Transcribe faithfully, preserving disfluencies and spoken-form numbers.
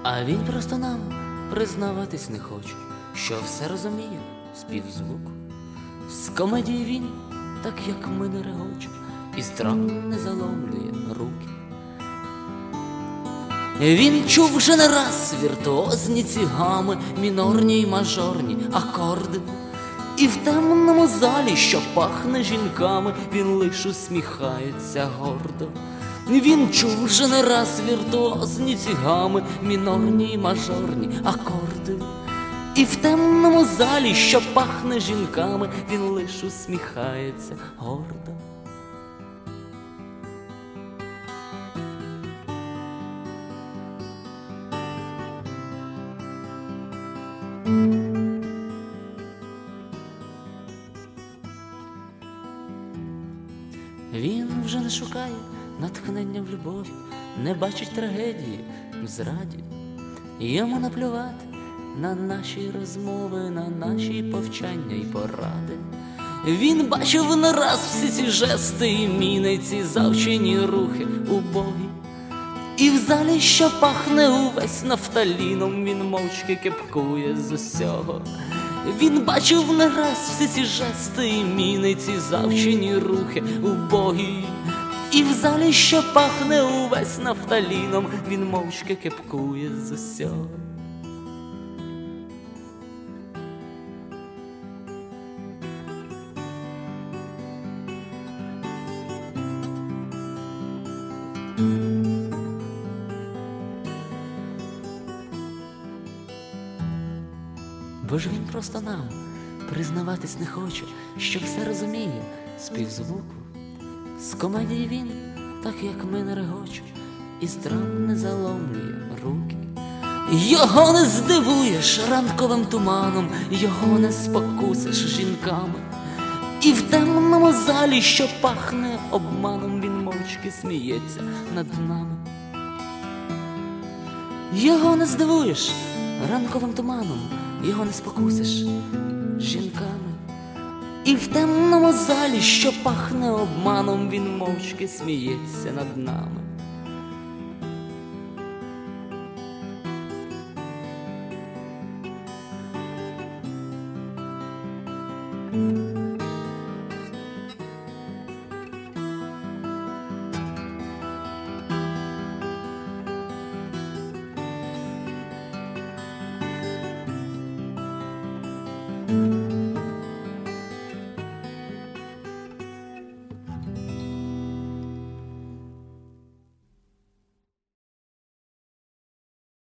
А він просто нам признаватись не хоче, що все розуміє з півзвуку. З комедії він, так як ми, не регоче, і страх не заломлює руки. Він чув вже не раз віртуозні ці гами, мінорні й мажорні акорди. І в темному залі, що пахне жінками, він лиш усміхається гордо. Він чув вже не раз віртуозні ці гами, мінорні й мажорні акорди. І в темному залі, що пахне жінками, він лиш усміхається гордо. Він вже не шукає натхнення в любові, не бачить трагедії в зраді. Йому наплювати на наші розмови, на наші повчання й поради. Він бачив не раз всі ці жести і міни, ці завчені рухи убогі. І в залі, що пахне увесь нафталіном, він мовчки кепкує з усього. Він бачив не раз всі ці жести і міни, ці завчені рухи убогі. І в залі, що пахне увесь нафталіном, він мовчки кепкує з усього. Бо ж він просто нам признаватись не хоче, що все розуміє з півзвуку. З комедії він, так як ми, не регоче, і страм не заломлює руки. Його не здивуєш ранковим туманом, його не спокусиш жінками. І в темному залі, що пахне обманом, він мовчки сміється над нами. Його не здивуєш ранковим туманом, його не спокусиш жінками. І в темному залі, що пахне обманом, він мовчки сміється над нами. Thank you.